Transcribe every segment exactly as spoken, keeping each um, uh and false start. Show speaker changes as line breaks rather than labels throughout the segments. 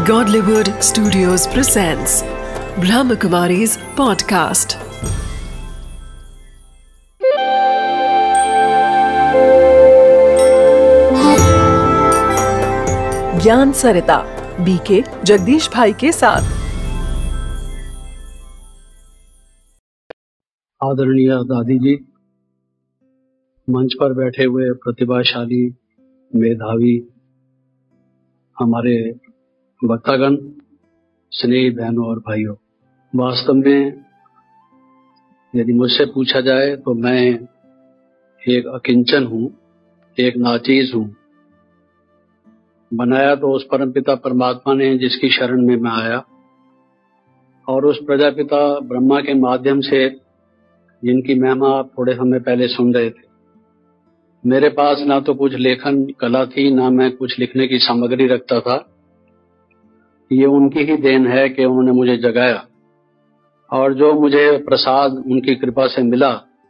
Godlywood Studios presents Brahmakumari's podcast. ज्ञान सरिता BK Jagdish भाई के साथ।
आदरणीय दादी जी, मंच पर बैठे हुए प्रतिभाशाली मेधावी हमारे वक्तागण, स्नेही बहनों और भाइयों, वास्तव में यदि मुझसे पूछा जाए तो मैं एक अकिंचन हूँ, एक नाचीज हूँ। बनाया तो उस परमपिता परमात्मा ने जिसकी शरण में मैं आया, और उस प्रजापिता ब्रह्मा के माध्यम से जिनकी महिमा आप थोड़े समय पहले सुन रहे थे। मेरे पास ना तो कुछ लेखन कला थी, ना मैं कुछ लिखने की सामग्री रखता था। ये उनकी ही देन है कि उन्होंने मुझे जगाया, और जो मुझे प्रसाद उनकी कृपा से मिला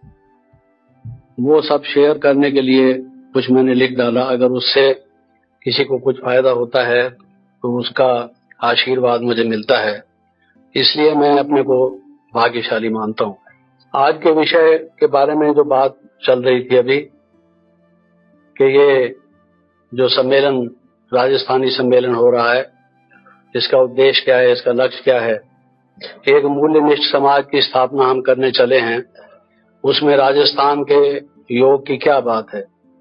वो सब शेयर करने के लिए कुछ मैंने लिख डाला। अगर उससे किसी को कुछ फायदा होता है तो उसका आशीर्वाद मुझे मिलता है, इसलिए मैं अपने को भाग्यशाली मानता हूँ। आज के विषय के बारे में जो बात चल रही थी अभी, कि ये जो सम्मेलन, राजस्थानी सम्मेलन हो रहा है, इसका उद्देश्य क्या है, इसका लक्ष्य क्या है। एक मूल्यनिष्ठ समाज की स्थापना हम करने चले हैं, उसमें राजस्थान के योग की क्या बात है।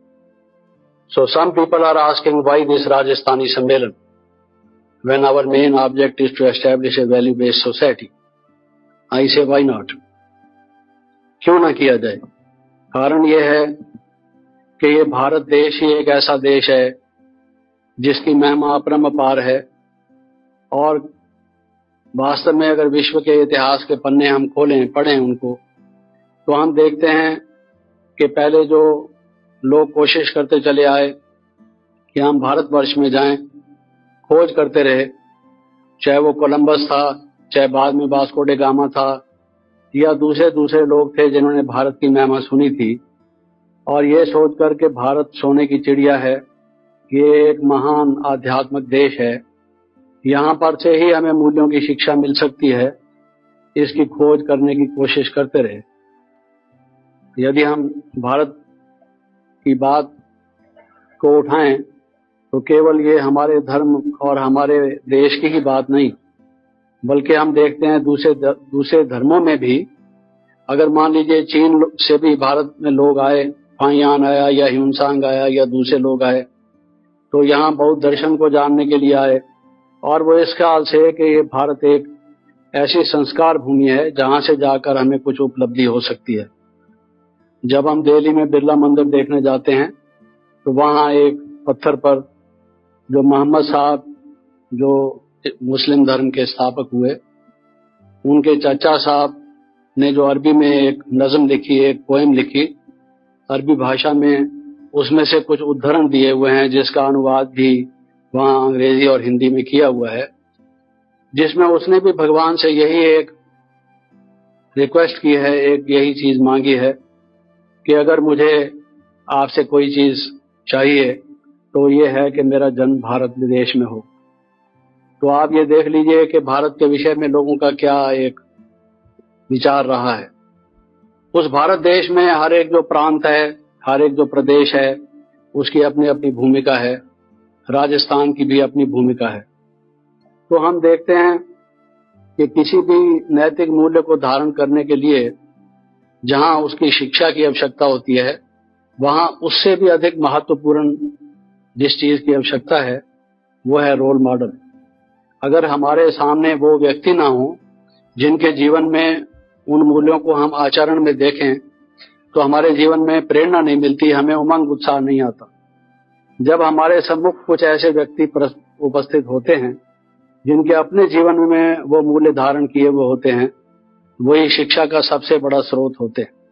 So some people are asking why this Rajasthani सम्मेलन when our main object is to establish a value based society. I say why not, क्यों ना किया जाए। कारण यह है कि ये भारत देश ही एक ऐसा देश है जिसकी महिमा अपरंपार है, और वास्तव में अगर विश्व के इतिहास के पन्ने हम खोलें, पढ़ें उनको, तो हम देखते हैं कि पहले जो लोग कोशिश करते चले आए कि हम भारतवर्ष में जाएं, खोज करते रहे, चाहे वो कोलंबस था, चाहे बाद में वास्को डे गामा था, या दूसरे दूसरे लोग थे जिन्होंने भारत की महिमा सुनी थी, और ये सोच कर के भारत सोने की चिड़िया है, ये एक महान आध्यात्मिक देश है, यहाँ पर से ही हमें मूल्यों की शिक्षा मिल सकती है, इसकी खोज करने की कोशिश करते रहे। यदि हम भारत की बात को उठाएं तो केवल ये हमारे धर्म और हमारे देश की ही बात नहीं, बल्कि हम देखते हैं दूसरे दूसरे धर्मों में भी। अगर मान लीजिए चीन से भी भारत में लोग आए, फाहियान आया या ह्यूनसांग आया या दूसरे लोग आए, तो यहाँ बौद्ध दर्शन को जानने के लिए आए, और वो इस ख्याल से कि ये भारत एक ऐसी संस्कार भूमि है जहाँ से जाकर हमें कुछ उपलब्धि हो सकती है। जब हम दिल्ली में बिरला मंदिर देखने जाते हैं तो वहाँ एक पत्थर पर जो मोहम्मद साहब, जो मुस्लिम धर्म के स्थापक हुए, उनके चाचा साहब ने जो अरबी में एक नज़म लिखी, एक पोएम लिखी अरबी भाषा में, उसमें से कुछ उद्धरण दिए हुए हैं जिसका अनुवाद भी वहाँ अंग्रेजी और हिंदी में किया हुआ है, जिसमें उसने भी भगवान से यही एक रिक्वेस्ट की है, एक यही चीज मांगी है कि अगर मुझे आपसे कोई चीज चाहिए तो ये है कि मेरा जन्म भारत देश में हो। तो आप ये देख लीजिए कि भारत के विषय में लोगों का क्या एक विचार रहा है। उस भारत देश में हर एक जो प्रांत है, हर एक जो प्रदेश है, उसकी अपनी अपनी भूमिका है। राजस्थान की भी अपनी भूमिका है। तो हम देखते हैं कि किसी भी नैतिक मूल्य को धारण करने के लिए जहां उसकी शिक्षा की आवश्यकता होती है, वहां उससे भी अधिक महत्वपूर्ण जिस चीज की आवश्यकता है वो है रोल मॉडल। अगर हमारे सामने वो व्यक्ति ना हो जिनके जीवन में उन मूल्यों को हम आचरण में देखें, तो हमारे जीवन में प्रेरणा नहीं मिलती, हमें उमंग उत्साह नहीं आता। जब हमारे सम्मुख कुछ ऐसे व्यक्ति उपस्थित होते हैं जिनके अपने जीवन में वो मूल्य धारण किए हुए होते हैं, वही शिक्षा का सबसे बड़ा स्रोत होते हैं।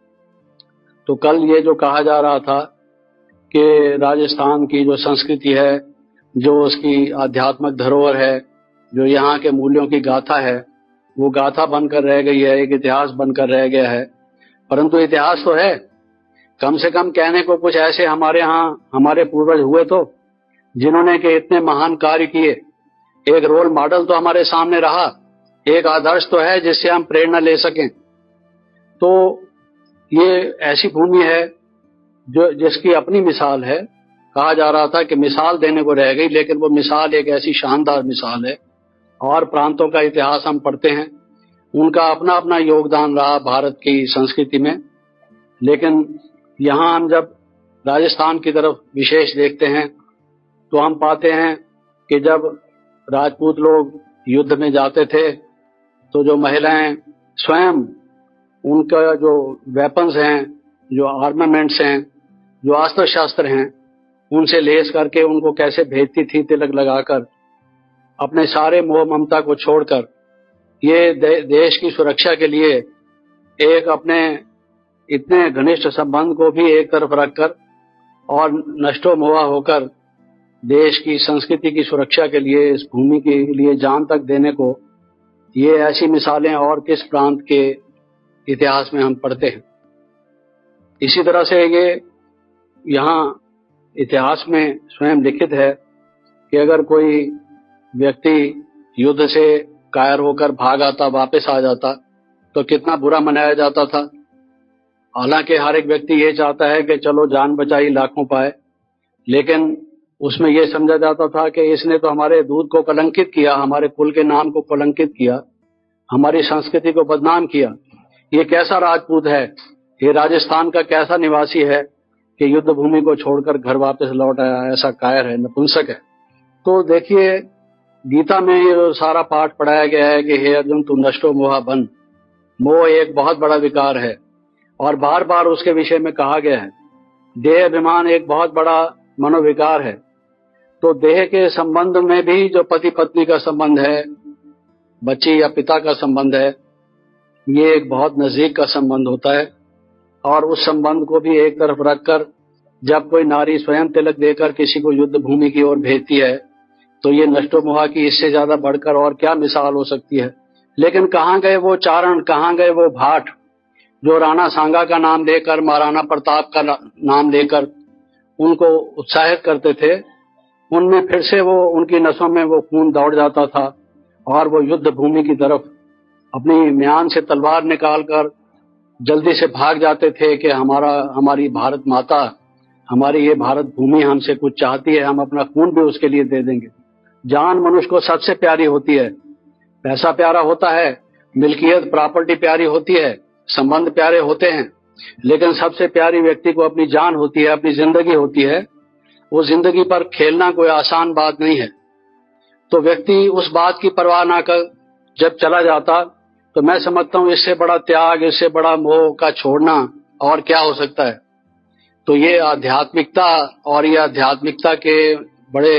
तो कल ये जो कहा जा रहा था कि राजस्थान की जो संस्कृति है, जो उसकी आध्यात्मिक धरोहर है, जो यहाँ के मूल्यों की गाथा है, वो गाथा बनकर रह गई है, एक इतिहास बनकर रह गया है। परंतु इतिहास तो है, कम से कम कहने को कुछ ऐसे हमारे यहाँ हमारे पूर्वज हुए तो जिन्होंने के इतने महान कार्य किए एक रोल मॉडल तो हमारे सामने रहा, एक आदर्श तो है जिससे हम प्रेरणा ले सकें। तो ये ऐसी भूमि है जो जिसकी अपनी मिसाल है। कहा जा रहा था कि मिसाल देने को रह गई, लेकिन वो मिसाल एक ऐसी शानदार मिसाल है। और प्रांतों का इतिहास हम पढ़ते हैं, उनका अपना अपना योगदान रहा भारत की संस्कृति में। लेकिन यहाँ हम जब राजस्थान की तरफ विशेष देखते हैं तो हम पाते हैं कि जब राजपूत लोग युद्ध में जाते थे तो जो महिलाएं स्वयं उनका जो वेपन्स हैं, जो आर्मामेंट्स हैं, जो अस्त्र शस्त्र हैं, उनसे लेस करके उनको कैसे भेजती थी, तिलक लगाकर, अपने सारे मोह ममता को छोड़कर ये दे, देश की सुरक्षा के लिए एक अपने इतने घनिष्ठ संबंध को भी एक तरफ रखकर और नष्टो मोहा होकर देश की संस्कृति की सुरक्षा के लिए, इस भूमि के लिए जान तक देने को, ये ऐसी मिसालें और किस प्रांत के इतिहास में हम पढ़ते हैं। इसी तरह से ये यहाँ इतिहास में स्वयं लिखित है कि अगर कोई व्यक्ति युद्ध से कायर होकर भाग आता, वापस आ जाता, तो कितना बुरा मनाया जाता था। हालांकि हर एक व्यक्ति ये चाहता है कि चलो जान बचाई लाखों पाए, लेकिन उसमें यह समझा जाता था कि इसने तो हमारे दूध को कलंकित किया, हमारे कुल के नाम को कलंकित किया, हमारी संस्कृति को बदनाम किया। ये कैसा राजपूत है, ये राजस्थान का कैसा निवासी है कि युद्ध भूमि को छोड़कर घर वापस लौट आया, ऐसा कायर है, नपुंसक है। तो देखिए, गीता में ये सारा पाठ पढ़ाया गया है कि हे अर्जुन, तू नष्टो मोहा बन। मोह एक बहुत बड़ा विकार है और बार बार उसके विषय में कहा गया है। देह अभिमान एक बहुत बड़ा मनोविकार है। तो देह के संबंध में भी जो पति पत्नी का संबंध है, बच्ची या पिता का संबंध है, ये एक बहुत नजदीक का संबंध होता है। और उस संबंध को भी एक तरफ रखकर जब कोई नारी स्वयं तिलक देकर किसी को युद्ध भूमि की ओर भेजती है, तो ये नष्टो मोहा की इससे ज्यादा बढ़कर और क्या मिसाल हो सकती है। लेकिन कहाँ गए वो चारण, कहाँ गए वो भाट जो राणा सांगा का नाम लेकर, महाराणा प्रताप का नाम लेकर उनको उत्साहित करते थे। उनमें फिर से वो, उनकी नसों में वो खून दौड़ जाता था और वो युद्ध भूमि की तरफ अपनी म्यान से तलवार निकालकर जल्दी से भाग जाते थे कि हमारा हमारी भारत माता, हमारी ये भारत भूमि हमसे कुछ चाहती है, हम अपना खून भी उसके लिए दे देंगे। जान मनुष्य को सबसे प्यारी होती है। पैसा प्यारा होता है, मिल्कियत प्रॉपर्टी प्यारी होती है, संबंध प्यारे होते हैं, लेकिन सबसे प्यारी व्यक्ति को अपनी जान होती है, अपनी जिंदगी होती है। वो जिंदगी पर खेलना कोई आसान बात नहीं है। तो व्यक्ति उस बात की परवाह ना कर जब चला जाता, तो मैं समझता हूँ इससे बड़ा त्याग, इससे बड़ा मोह का छोड़ना और क्या हो सकता है। तो ये आध्यात्मिकता और ये आध्यात्मिकता के बड़े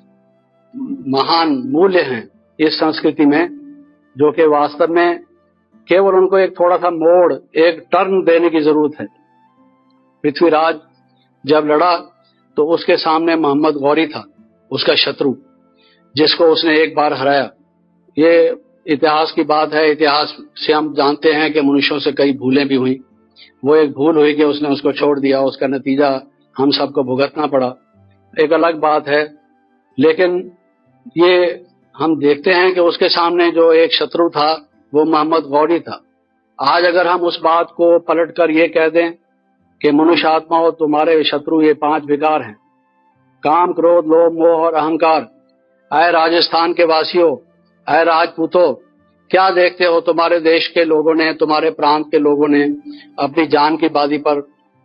महान मूल्य हैं इस संस्कृति में, जो कि वास्तव में केवल उनको एक थोड़ा सा मोड़, एक टर्न देने की जरूरत है। पृथ्वीराज जब लड़ा तो उसके सामने मोहम्मद गौरी था, उसका शत्रु, जिसको उसने एक बार हराया। ये इतिहास की बात है। इतिहास से हम जानते हैं कि मनुष्यों से कई भूलें भी हुई। वो एक भूल हुई कि उसने उसको छोड़ दिया, उसका नतीजा हम सबको भुगतना पड़ा, एक अलग बात है। लेकिन ये हम देखते हैं कि उसके सामने जो एक शत्रु था वो मोहम्मद गौरी था। आज अगर हम उस बात को पलटकर ये कह दें कि मनुष्य आत्मा हो तुम्हारे शत्रु ये पांच विकार हैं, काम, क्रोध, लोभ, मोह और अहंकार। आए राजस्थान के वासियों, आए राजपूतों, क्या देखते हो तुम्हारे देश के लोगों ने, तुम्हारे प्रांत के लोगों ने अपनी जान की बाजी पर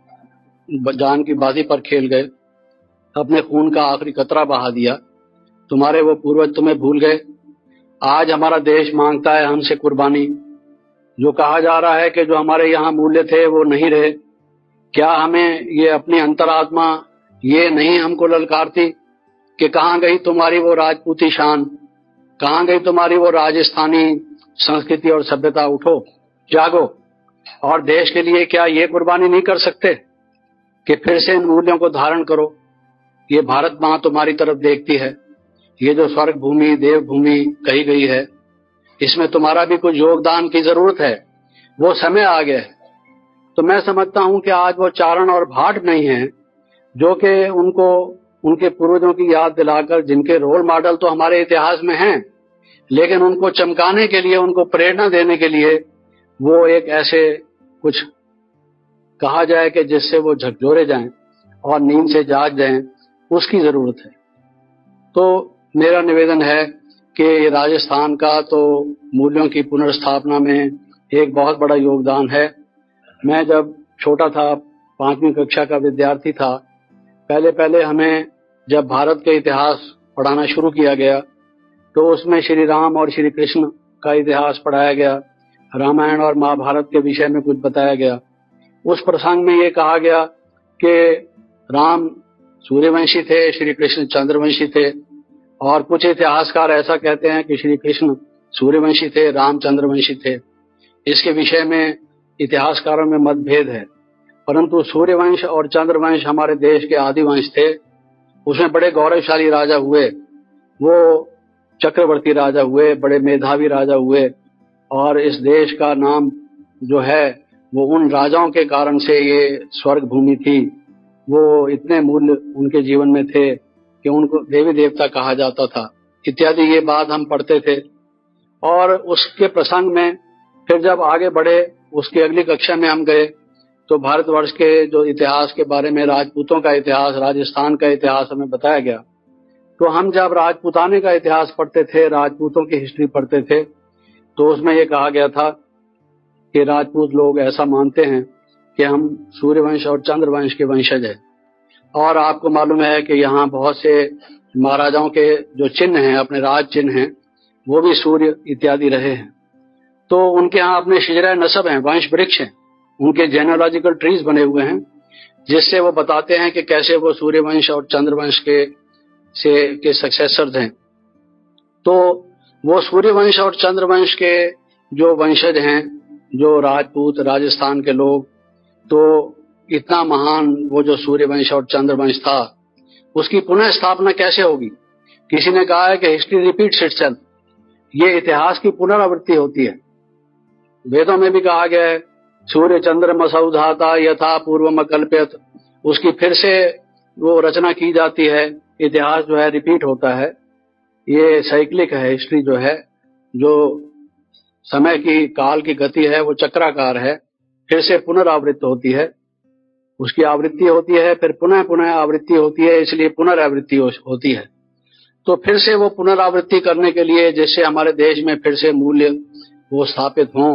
जान की बाजी पर खेल गए, अपने खून का आखिरी कतरा बहा दिया। तुम्हारे वो पूर्वज तुम्हें भूल गए। आज हमारा देश मांगता है हमसे कुर्बानी। जो कहा जा रहा है कि जो हमारे यहाँ मूल्य थे वो नहीं रहे, क्या हमें ये अपनी अंतरात्मा ये नहीं हमको ललकारती कि कहाँ गई तुम्हारी वो राजपूती शान, कहाँ गई तुम्हारी वो राजस्थानी संस्कृति और सभ्यता। उठो, जागो और देश के लिए क्या ये कुर्बानी नहीं कर सकते कि फिर से इन मूल्यों को धारण करो। ये भारत माँ तुम्हारी तरफ देखती है। ये जो स्वर्ग भूमि, देव भूमि कही गई है, इसमें तुम्हारा भी कुछ योगदान की जरूरत है। वो समय आ गया है। तो मैं समझता हूं कि आज वो चारण और भाट नहीं है जो कि उनको उनके पूर्वजों की याद दिलाकर, जिनके रोल मॉडल तो हमारे इतिहास में हैं, लेकिन उनको चमकाने के लिए, उनको प्रेरणा देने के लिए वो एक ऐसे कुछ कहा जाए कि जिससे वो झकझोरे जाएं और नींद से जाग जाएं, उसकी जरूरत है। तो मेरा निवेदन है कि राजस्थान का तो मूल्यों की पुनर्स्थापना में एक बहुत बड़ा योगदान है। मैं जब छोटा था, पांचवी कक्षा का विद्यार्थी था, पहले पहले हमें जब भारत के इतिहास पढ़ाना शुरू किया गया तो उसमें श्री राम और श्री कृष्ण का इतिहास पढ़ाया गया, रामायण और महाभारत के विषय में कुछ बताया गया। उस प्रसंग में ये कहा गया कि राम सूर्यवंशी थे, श्री कृष्ण चंद्रवंशी थे, और कुछ इतिहासकार ऐसा कहते हैं कि श्री कृष्ण सूर्यवंशी थे, राम चंद्रवंशी थे। इसके विषय में इतिहासकारों में मतभेद है, परंतु सूर्यवंश और चंद्रवंश हमारे देश के आदि वंश थे। उसमें बड़े गौरवशाली राजा हुए, वो चक्रवर्ती राजा हुए, बड़े मेधावी राजा हुए, और इस देश का नाम जो है वो उन राजाओं के कारण से ये स्वर्ग भूमि थी। वो इतने मूल्य उनके जीवन में थे कि उनको देवी देवता कहा जाता था, इत्यादि ये बात हम पढ़ते थे। और उसके प्रसंग में फिर जब आगे बढ़े, उसकी अगली कक्षा में हम गए तो भारतवर्ष के जो इतिहास के बारे में, राजपूतों का इतिहास, राजस्थान का इतिहास हमें बताया गया। तो हम जब राजपूताने का इतिहास पढ़ते थे, राजपूतों की हिस्ट्री पढ़ते थे, तो उसमें ये कहा गया था कि राजपूत लोग ऐसा मानते हैं कि हम सूर्यवंश और चंद्रवंश के वंशज हैं। और आपको मालूम है कि यहाँ बहुत से महाराजाओं के जो चिन्ह हैं, अपने राज चिन्ह हैं, वो भी सूर्य इत्यादि रहे हैं। तो उनके यहाँ अपने शिजरा नसब हैं, वंश वृक्ष हैं, उनके जेनोलॉजिकल ट्रीज बने हुए हैं, जिससे वो बताते हैं कि कैसे वो सूर्यवंश और चंद्रवंश के से के सक्सेसर्स हैं। तो वो सूर्यवंश और चंद्रवंश के जो वंशज हैं, जो राजपूत राजस्थान के लोग, तो इतना महान वो जो सूर्यवंश और चंद्रवंश था, उसकी पुनः स्थापना कैसे होगी? किसी ने कहा है कि हिस्ट्री रिपीट्स इटसेल्फ, ये इतिहास की पुनरावृत्ति होती है। वेदों में भी कहा गया है, सूर्य चंद्रमसौ धाता यथा पूर्वम अकल्प्यत, उसकी फिर से वो रचना की जाती है। इतिहास जो है रिपीट होता है, ये साइक्लिक है। हिस्ट्री जो है, जो समय की काल की गति है, वो चक्राकार है, फिर से पुनरावृत्ति होती है, उसकी आवृत्ति होती है, फिर पुनः पुनः आवृत्ति होती है, इसलिए पुनरावृत्ति होती है। तो फिर से वो पुनरावृत्ति करने के लिए, जैसे हमारे देश में फिर से मूल्य वो स्थापित हों,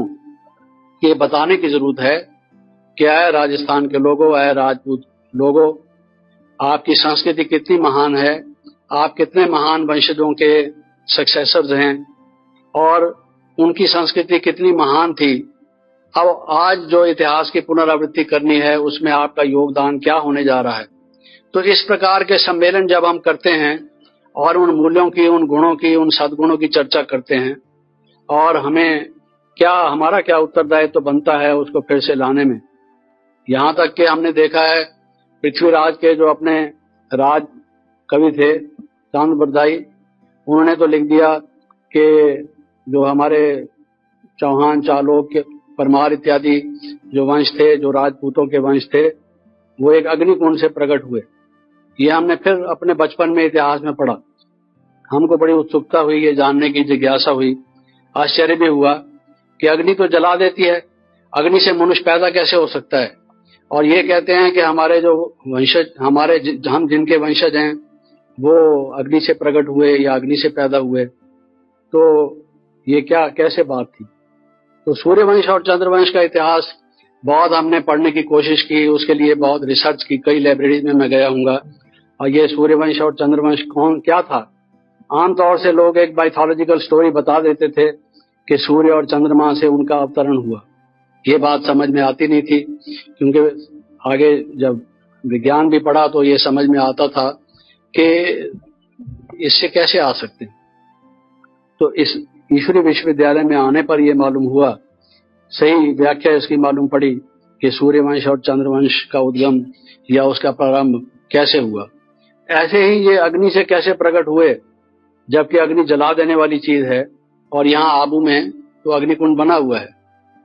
ये बताने की जरूरत है। क्या है राजस्थान के लोगों, है राजपूत लोगों, आपकी संस्कृति कितनी महान है, आप कितने महान वंशजों के सक्सेसर्स हैं, और उनकी संस्कृति कितनी महान थी। अब आज जो इतिहास की पुनरावृत्ति करनी है, उसमें आपका योगदान क्या होने जा रहा है। तो इस प्रकार के सम्मेलन जब हम करते हैं और उन मूल्यों की, उन गुणों की, उन सद्गुणों की चर्चा करते हैं, और हमें क्या, हमारा क्या उत्तरदायित्व तो बनता है उसको फिर से लाने में। यहाँ तक कि हमने देखा है पृथ्वीराज के जो अपने राज कवि थे चांद बरदाई, उन्होंने तो लिख दिया कि जो हमारे चौहान, चालुक्य, परमार इत्यादि जो वंश थे, जो राजपूतों के वंश थे, वो एक अग्निकुंड से प्रकट हुए। ये हमने फिर अपने बचपन में इतिहास में पढ़ा। हमको बड़ी उत्सुकता हुई, ये जानने की जिज्ञासा हुई, आश्चर्य भी हुआ कि अग्नि तो जला देती है, अग्नि से मनुष्य पैदा कैसे हो सकता है। और ये कहते हैं कि हमारे जो वंशज, हमारे हम जिनके वंशज हैं, वो अग्नि से प्रकट हुए या अग्नि से पैदा हुए। तो ये क्या, कैसे बात थी। तो सूर्यवंश और चंद्रवंश का इतिहास बहुत हमने पढ़ने की कोशिश की, उसके लिए बहुत रिसर्च की, कई लाइब्रेरीज में मैं गया हूँगा। और ये सूर्यवंश और चंद्रवंश कौन क्या था, आमतौर से लोग एक माइथोलॉजिकल स्टोरी बता देते थे कि सूर्य और चंद्रमा से उनका अवतरण हुआ। ये बात समझ में आती नहीं थी, क्योंकि आगे जब विज्ञान भी पढ़ा तो ये समझ में आता था कि इससे कैसे आ सकते हैं। तो इस ईश्वरी विश्वविद्यालय में आने पर यह मालूम हुआ, सही व्याख्या इसकी मालूम पड़ी कि सूर्यवंश और चंद्रवंश का उद्गम या उसका प्रारंभ कैसे हुआ। ऐसे ही ये अग्नि से कैसे प्रकट हुए, जबकि अग्नि जला देने वाली चीज है, और यहाँ आबू में तो अग्निकुंड बना हुआ है।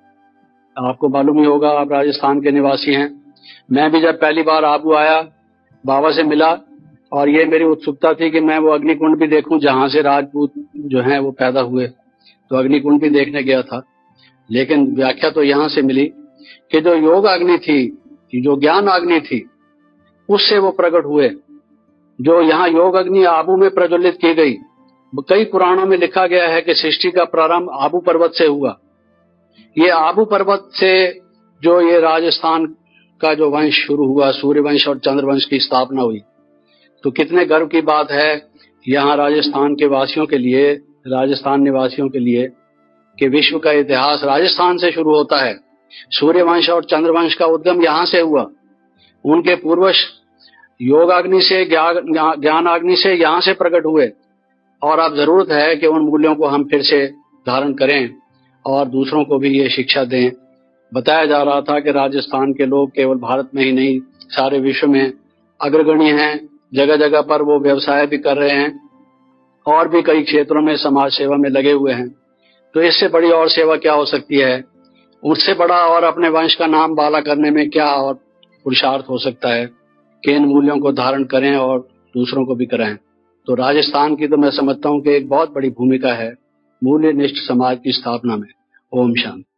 आपको मालूम ही होगा, आप राजस्थान के निवासी हैं। मैं भी जब पहली बार आबू आया, बाबा से मिला, और ये मेरी उत्सुकता थी कि मैं वो अग्निकुंड भी देखूं जहां से राजपूत जो हैं वो पैदा हुए। तो अग्निकुंड भी देखने गया था, लेकिन व्याख्या तो यहाँ से मिली कि जो योग अग्नि थी, जो ज्ञान अग्नि थी, उससे वो प्रकट हुए। जो यहाँ योग अग्नि आबू में प्रज्वलित की गई, कई पुराणों में लिखा गया है कि सृष्टि का प्रारंभ आबू पर्वत से हुआ। ये आबू पर्वत से जो ये राजस्थान का जो वंश शुरू हुआ, सूर्य वंश और चंद्रवंश की स्थापना हुई। तो कितने गर्व की बात है यहाँ राजस्थान के वासियों के लिए, राजस्थान निवासियों के लिए, कि विश्व का इतिहास राजस्थान से शुरू होता है। सूर्य वंश और चंद्रवंश का उद्गम यहाँ से हुआ। उनके पूर्वज योगाग्नि से, ज्ञान अग्नि से यहाँ से प्रकट हुए। और अब जरूरत है कि उन मूल्यों को हम फिर से धारण करें और दूसरों को भी ये शिक्षा दें। बताया जा रहा था कि राजस्थान के लोग केवल भारत में ही नहीं, सारे विश्व में अग्रगण्य हैं। जगह जगह पर वो व्यवसाय भी कर रहे हैं और भी कई क्षेत्रों में समाज सेवा में लगे हुए हैं। तो इससे बड़ी और सेवा क्या हो सकती है? उससे बड़ा और अपने वंश का नाम बाला करने में क्या और पुरुषार्थ हो सकता है कि इन मूल्यों को धारण करें और दूसरों को भी कराएं। तो राजस्थान की तो मैं समझता हूं कि एक बहुत बड़ी भूमिका है मूल्यनिष्ठ समाज की स्थापना में। ओम शांति।